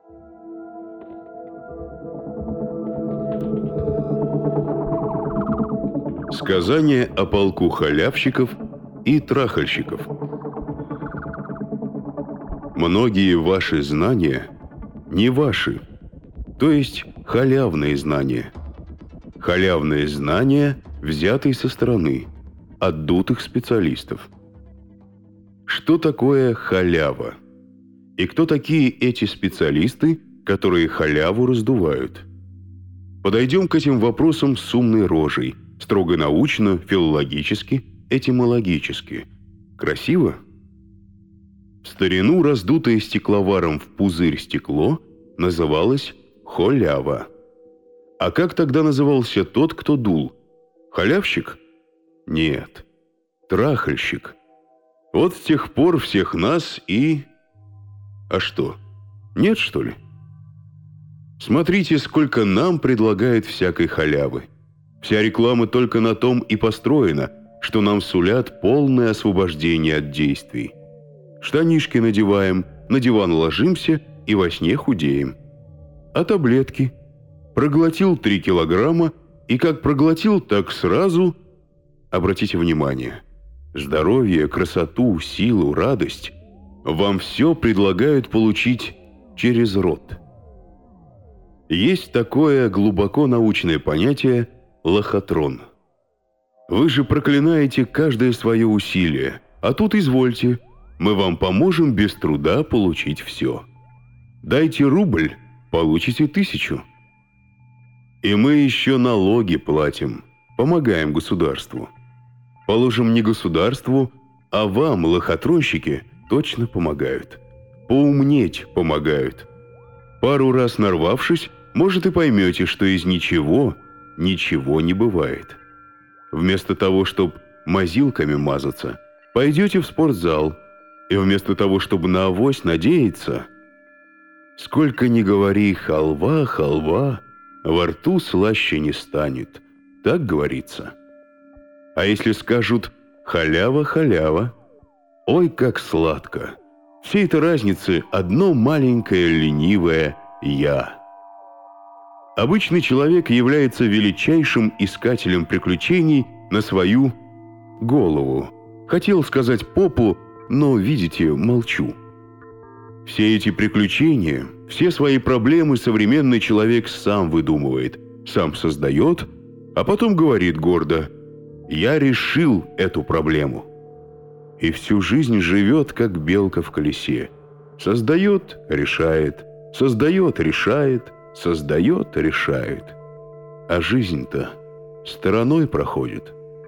Сказание о полку халявщиков и трахальщиков. Многие ваши знания не ваши, то есть халявные знания. Халявные знания, взятые со стороны, от дутых специалистов. Что такое халява? И кто такие эти специалисты, которые халяву раздувают? Подойдем к этим вопросам с умной рожей, строго научно, филологически, этимологически. Красиво? В старину раздутое стекловаром в пузырь стекло называлось холява. А как тогда назывался тот, кто дул? Халявщик? Нет. Трахальщик. Вот с тех пор всех нас и... А что? Нет, что ли? Смотрите, сколько нам предлагают всякой халявы. Вся реклама только на том и построена, что нам сулят полное освобождение от действий. Штанишки надеваем, на диван ложимся и во сне худеем. А таблетки? Проглотил 3 килограмма, и как проглотил, так сразу... Обратите внимание, здоровье, красоту, силу, радость вам все предлагают получить через рот. Есть такое глубоко научное понятие лохотрон. Вы же проклинаете каждое свое усилие, а тут извольте, мы вам поможем без труда получить все. Дайте рубль, получите 1000. И мы еще налоги платим, помогаем государству. Положим, не государству, а вам, лохотронщики, точно помогают. Поумнеть помогают. Пару раз нарвавшись, может, и поймете, что из ничего ничего не бывает. Вместо того, чтобы мазилками мазаться, пойдете в спортзал, и вместо того, чтобы на авось надеяться, сколько ни говори халва, халва, во рту слаще не станет, так говорится. А если скажут халява, халява, ой, как сладко. Всей этой разницы одно маленькое ленивое «я». Обычный человек является величайшим искателем приключений на свою голову. Хотел сказать попу, но, видите, молчу. Все эти приключения, все свои проблемы современный человек сам выдумывает, сам создает, а потом говорит гордо: «Я решил эту проблему». И всю жизнь живет, как белка в колесе. Создает, решает, создает, решает, создает, решает. А жизнь-то стороной проходит.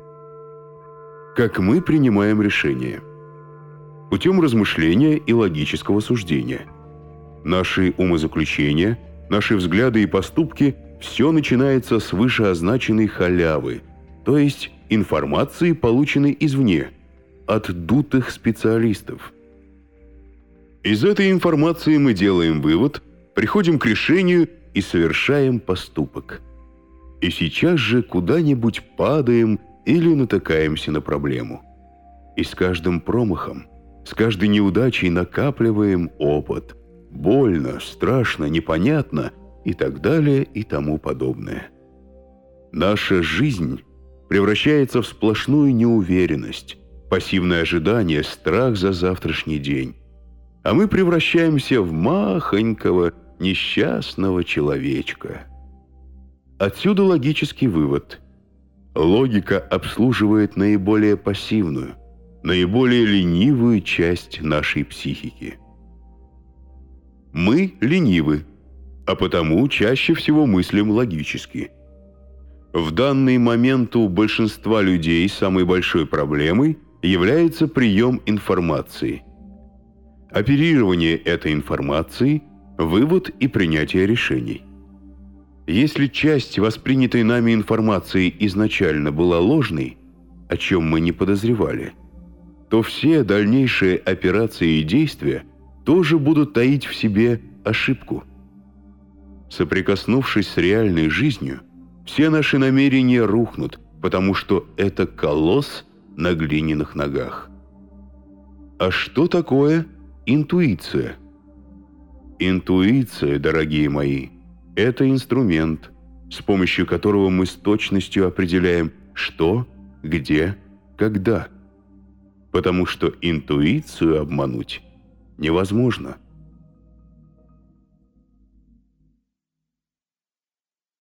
Как мы принимаем решения? Путем размышления и логического суждения. Наши умозаключения, наши взгляды и поступки – все начинается с вышеозначенной халявы, то есть информации, полученной извне, от дутых специалистов. Из этой информации мы делаем вывод, приходим к решению и совершаем поступок. И сейчас же куда-нибудь падаем или натыкаемся на проблему. И с каждым промахом, с каждой неудачей накапливаем опыт. Больно, страшно, непонятно и так далее и тому подобное. Наша жизнь превращается в сплошную неуверенность, пассивное ожидание, страх за завтрашний день. А мы превращаемся в махонького, несчастного человечка. Отсюда логический вывод. Логика обслуживает наиболее пассивную, наиболее ленивую часть нашей психики. Мы ленивы, а потому чаще всего мыслим логически. В данный момент у большинства людей самой большой проблемой является прием информации. Оперирование этой информацией, вывод и принятие решений. Если часть воспринятой нами информации изначально была ложной, о чем мы не подозревали, то все дальнейшие операции и действия тоже будут таить в себе ошибку. Соприкоснувшись с реальной жизнью, все наши намерения рухнут, потому что это колосс на глиняных ногах. А что такое интуиция? Интуиция, дорогие мои, это инструмент, с помощью которого мы с точностью определяем, что, где, когда. Потому что интуицию обмануть невозможно.